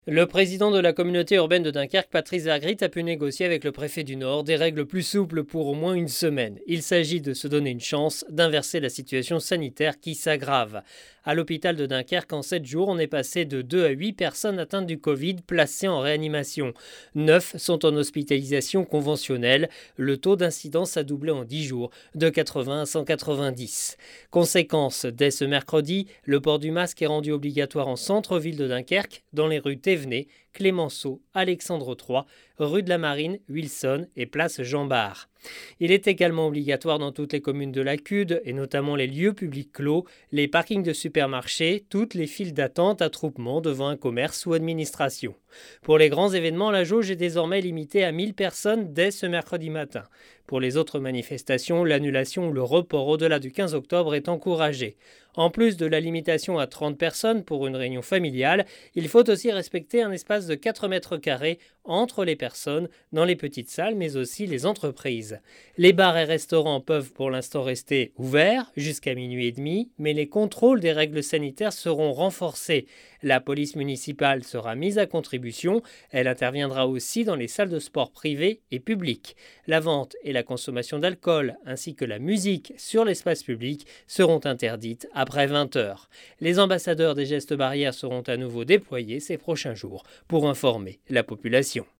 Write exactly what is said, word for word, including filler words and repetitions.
Le président de la communauté urbaine de Dunkerque, Patrice Vergrit, a pu négocier avec le préfet du Nord des règles plus souples pour au moins une semaine. Il s'agit de se donner une chance d'inverser la situation sanitaire qui s'aggrave. À l'hôpital de Dunkerque, en sept jours, on est passé de deux à huit personnes atteintes du Covid placées en réanimation. neuf sont en hospitalisation conventionnelle. Le taux d'incidence a doublé en dix jours, de quatre-vingts à cent quatre-vingt-dix. Conséquence, dès ce mercredi, le port du masque est rendu obligatoire en centre-ville de Dunkerque, dans les rues Thévenet, Clémenceau, Alexandre trois, rue de la Marine, Wilson et place Jean Bart. Il est également obligatoire dans toutes les communes de la C U D, et notamment les lieux publics clos, les parkings de supermarchés, toutes les files d'attente, attroupements devant un commerce ou administration. Pour les grands événements, la jauge est désormais limitée à mille personnes dès ce mercredi matin. Pour les autres manifestations, l'annulation ou le report au-delà du quinze octobre est encouragé. En plus de la limitation à trente personnes pour une réunion familiale, il faut aussi respecter un espace de quatre mètres carrés entre les personnes dans les petites salles, mais aussi les entreprises. Les bars et restaurants peuvent pour l'instant rester ouverts jusqu'à minuit et demi, mais les contrôles des règles sanitaires seront renforcés. La police municipale sera mise à contribution. Elle interviendra aussi dans les salles de sport privées et publiques. La vente et la consommation d'alcool, ainsi que la musique sur l'espace public, seront interdites après vingt heures. Les ambassadeurs des gestes barrières seront à nouveau déployés ces prochains jours pour informer la population.